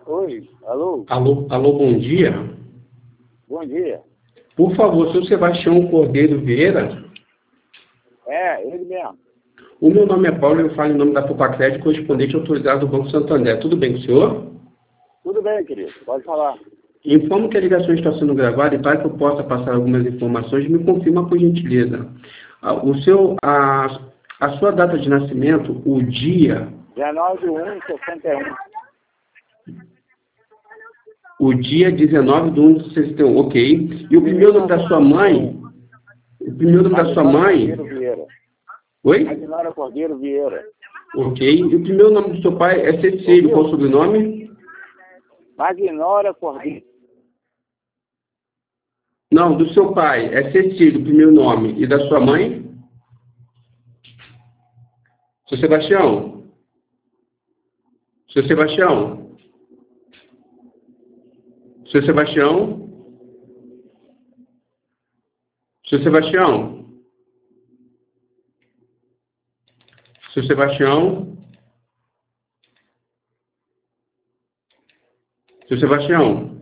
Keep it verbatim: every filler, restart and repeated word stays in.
Oi, alô? Alô, alô, bom dia. Bom dia. Por favor, seu Sebastião Cordeiro Vieira. É, ele mesmo. O meu nome é Paulo e eu falo em nome da Tupacred, correspondente autorizado do Banco Santander. Tudo bem com o senhor? Tudo bem, querido, pode falar. Informo que a ligação está sendo gravada e para que eu possa passar algumas informações, me confirma por gentileza. Ah, O seu, a, a sua data de nascimento, o dia, dezenove de um de sessenta e um. o dia dezenove de um de sessenta e um, ok. E o primeiro nome da sua mãe, o primeiro nome da sua Magnólia mãe, Cordeiro Vieira. oi? Magnólia Cordeiro Vieira. Ok. E o primeiro nome do seu pai é Cecílio, qual o sobrenome? Magnólia Cordeiro. Não, do seu pai é Cecílio, o primeiro nome. E da sua mãe? Seu Sebastião? Seu Sebastião? Seu Sebastião? Seu Sebastião? Seu Sebastião? Seu Sebastião?